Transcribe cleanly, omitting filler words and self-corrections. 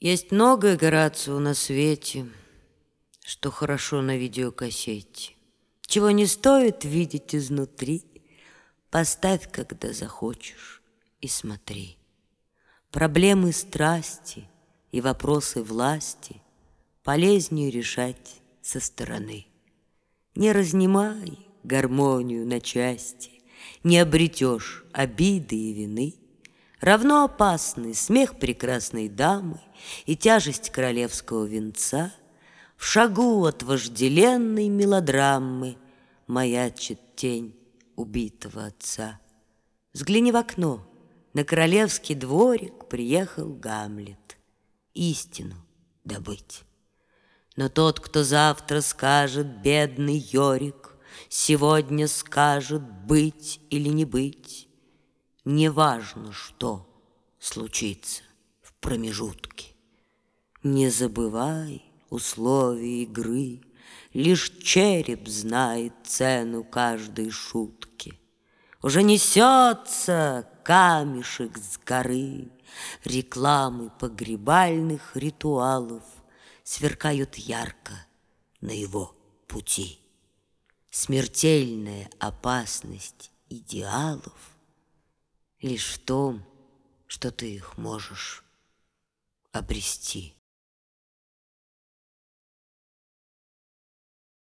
Есть много, Горацио, на свете, что хорошо на видеокассете. Чего не стоит видеть изнутри, поставь, когда захочешь, и смотри. Проблемы страсти и вопросы власти полезнее решать со стороны. Не разнимай гармонию на части, не обретешь обиды и вины. Равно опасны смех прекрасной дамы и тяжесть королевского венца. В шагу от вожделенной мелодрамы маячит тень убитого отца. Взгляни в окно, на королевский дворик приехал Гамлет истину добыть. Но тот, кто завтра скажет, бедный Йорик, сегодня скажет быть или не быть. Неважно, что случится в промежутке. Не забывай условий игры, лишь череп знает цену каждой шутки. Уже несется камешек с горы, рекламы погребальных ритуалов сверкают ярко на его пути. Смертельная опасность идеалов лишь в том, что ты их можешь обрести.